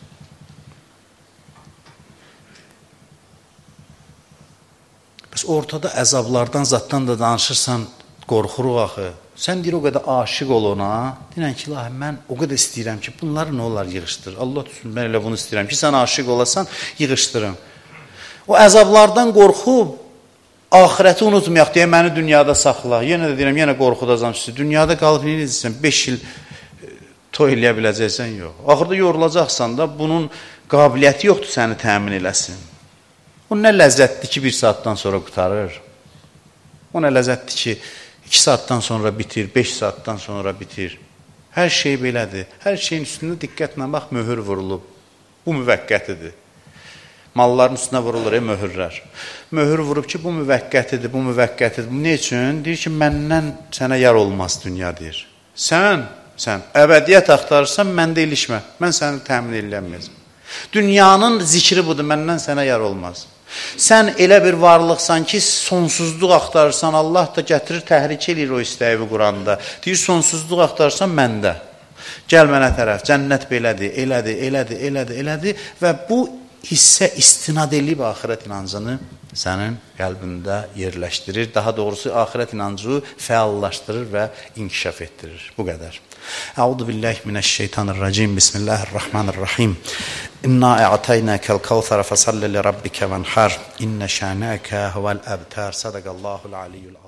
Bəs ortada əzablardan, zatdan da danışırsan, qorxuruq axı. Sən deyir, o qədər aşiq ol ona, deyirən ki, ilahi, mən o qədər istəyirəm ki, bunları nə olar yığışdır. Allah düşün, mən elə bunu istəyirəm ki, sən aşiq olasan, yığışdırın. O əzablardan qorxub, axirəti unutmayaq deyə məni dünyada saxla. Yenə də deyirəm, yenə qorxudacam sizi. Dünyada qalıb nə edəcəksən? beş il toy eləyə biləcəksən, yox. Axırda yorulacaqsan da, bunun qabiliyyəti yoxdur səni təmin eləsin. O nə ləzzətdir ki, bir saatdan sonra qutarır. O nə ləzzətdir ki, iki saatdan sonra bitir, beş saatdan sonra bitir. Hər şey belədir. Hər şeyin üstündə diqqətlə bax, möhür vurulub. Bu müvəqqətidir. Malların üstünə vurulur, e, möhürlər. Möhür vurub ki, bu müvəqqətidir, bu müvəqqətidir. Bu ne üçün? Deyir ki, məndən sənə yar olmaz dünya, deyir. Sən, sən əbədiyyət axtarırsan, məndə ilişmə. Mən səni təmin edilənməyəcəm. Dünyanın zikri budur, məndən sənə yar olmaz. Sən elə bir varlıqsan ki, sonsuzluq axtarırsan, Allah da gətirir, təhrik edir o istəyi Quranda. Deyir, sonsuzluq axtarırsan məndə. Gəl mənə tərəf, cənnət belədir, elədir, elədir, elədir, elədir və bu hissə istinad eləyib axirət inancını sənin qəlbində yerləşdirir. Daha doğrusu, axirət inancı fəallaşdırır və inkişaf etdirir. Bu qədər. Əuzu billahi minəşşeytanirracim. Bismillahirrahmanirrahim. İnna a'taynakal kevser fesalli li rabbike venhar. İnne şanaka huvel abtar. Sadaqallahul aliyyul azim.